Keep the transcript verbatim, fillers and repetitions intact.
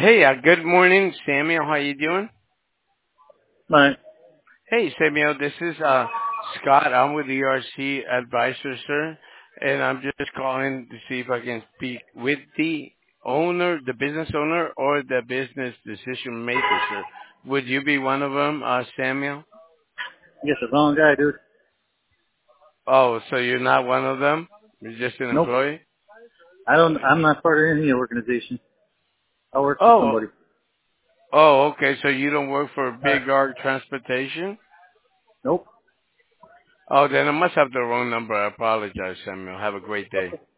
Hey, uh, good morning, Samuel. How you doing? Right. Hey, Samuel. This is uh Scott. I'm with E R C Advisors, sir, and I'm just calling to see if I can speak with the owner, the business owner, or the business decision maker, sir. Would you be one of them, uh, Samuel? Yes, the wrong guy, dude. Oh, so you're not one of them? You're just an Nope. employee? I don't. I'm not part of any organization. I work for Oh, somebody. oh, okay. So you don't work for Uh, Big R Transportation? nope. Oh, then I must have the wrong number. I apologize, Samuel. Have a great day.